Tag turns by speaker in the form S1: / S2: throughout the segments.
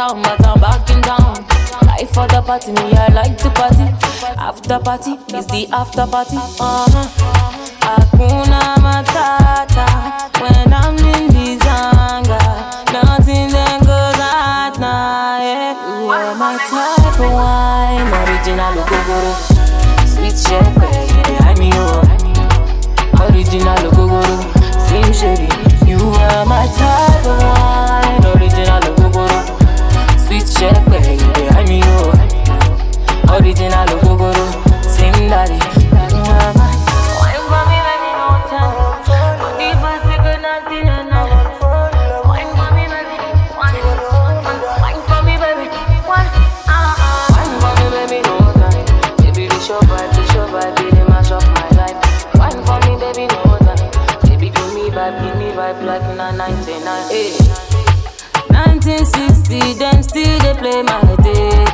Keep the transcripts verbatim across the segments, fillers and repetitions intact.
S1: down, but I'm back in town. Life for the party, me I like to party. After party is the after party. Uh-huh. Hakuna Matata when I'm in the zanga. Nothing then goes at night. Yeah. You are my type of wine, original Ogogoro. Sweet shepherd, you behind me, oh. Original Ogogoro, Slim Shady. You are my type of wine, original Ogogoro. Sweet shepherd, you behind me, oh. Original Ogogoro, Slim Daddy. You are my wine for me, baby, no time. Body fast, you could not deny. Wine for me, baby, wine, wine for me, baby, wine, uh-uh. Wine for me, baby, no time. Baby, this your vibe, this your vibe, baby, mash up my life. Wine for me, baby, no time. Baby, give me vibe, give me vibe like na ninety-nine. Hey. nineteen sixty, them still they play my day.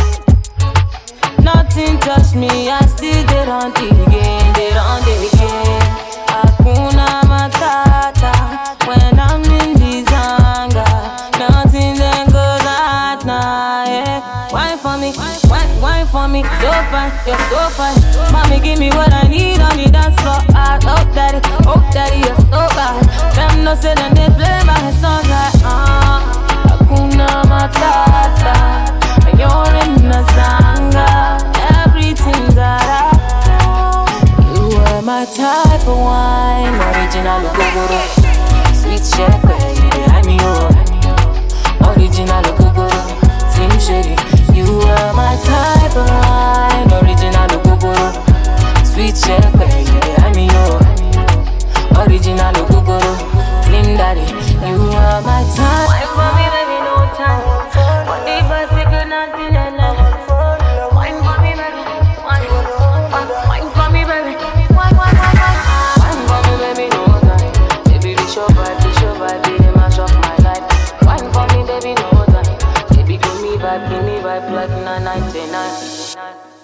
S1: Nothing touch me, I still get on the game, they on the game. Hakuna Matata when I'm in the zanga. Nothing then goes at night. Yeah. Wine for me, wine, wine for me, so fine, you're so fine. Mommy, give me what I need on the dance floor. I hope daddy, oh daddy, you're so bad. Them no say them they play my song like ah. Hakuna Matata, and you're in the zanga. Everything's alright. You are my type of wine, original Ogogoro. Sweet shepherd, you behind me, oh. Original Ogogoro, Slim Shady. You are my type of wine, original Ogogoro. Sweet shepherd, you behind me, oh. Original Ogogoro, Slim Daddy. You are my type. Wine for me, baby, no time. One day, but we could not deny. Wine for me, baby, wine, wine for me, baby, wine, wine, wine, wine. Wine for me, baby, no time. Baby, this your vibe, this your vibe, baby, mash up my life. Wine for me, baby, no time. Baby, give me vibe, give me vibe like na ninety-nine.